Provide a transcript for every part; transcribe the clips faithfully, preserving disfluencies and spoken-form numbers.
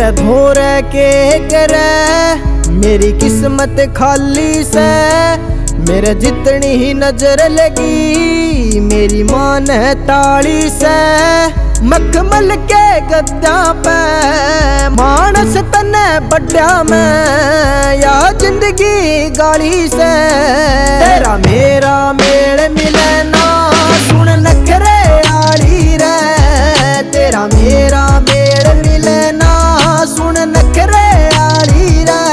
तेरे धोरे के करे मेरी किस्मत खाली से। मेरे जितनी ही नजर लगी मेरी मान है ताली से। मखमल के गद्दा पे मानस तने बड्डा में या जिंदगी गाली से। तेरा मेरा मेल मिले ना सुन नखरे आली रे। तेरा मेरा मेल मिले ना सुन नखरे आली रे।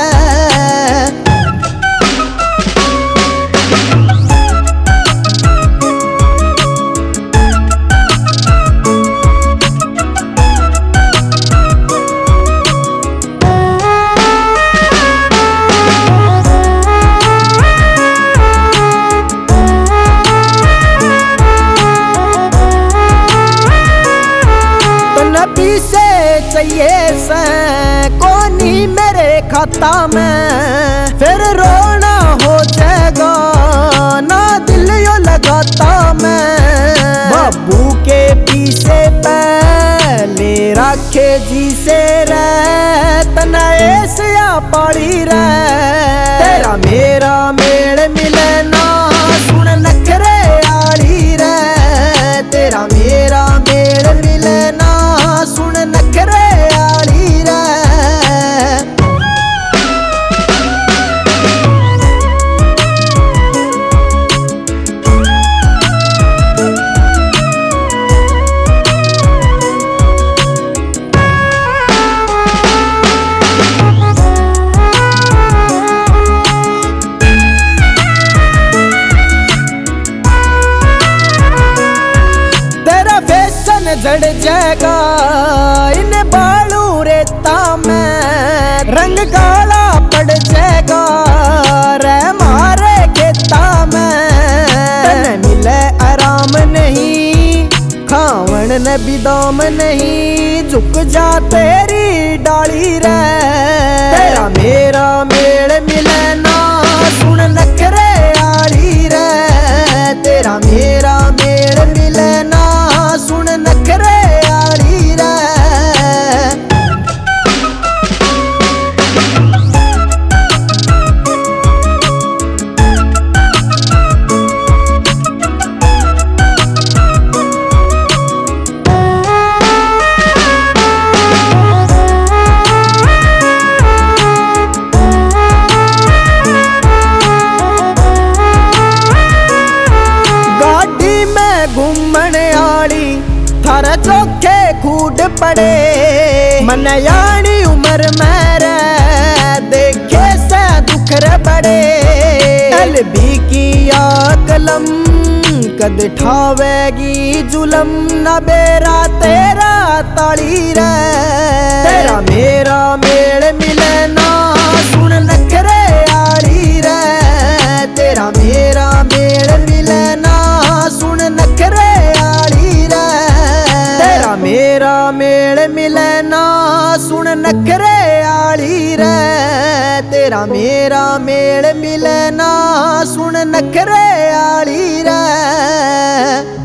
पीसे चाहिए से कोनी मेरे खाता में। फिर रोना हो जाएगा ना दिल यो लगाता मैं। बाबू के पीछे पहले रखे जी से रे तना ऐसे पाड़ी रे। तेरा मेरा मेल मिले ना सुन नखरे आली रे। तेरा मेरा मेल मिले ना सुन नखरे आली रे। तेरा फैशन झड़ जाएगा इन बालू रेता में। रंग काला पड़ जाएगा रे मारे खेता में। तने मिले आराम नहीं खावन न बिदाम नहीं। झुक जा तेरी डाली रे। तेरा मेरा मेल मिले ना सुन नखरे आली रे। तेरा मेरा मेल मिले ना सुन नखरे आली रे। गाड़ी में घूमन आली थारा चौखे कूद पड़े। मन यानी उम्र मेरे देखे से दुखर बड़े। कल भी किया कलम कद ठावेगी जुलम न बेरा तेरा ताली रे। तेरा मेरा मेल मिले ना सुन नखरे आली रे। तेरा मेरा मेल मिले ना सुन नखरे आली रे। तेरा मेरा मेल मिले ना सुन नखरे आली रे। तेरा मेरा मेल मिले ना सुन नखरे आली रे।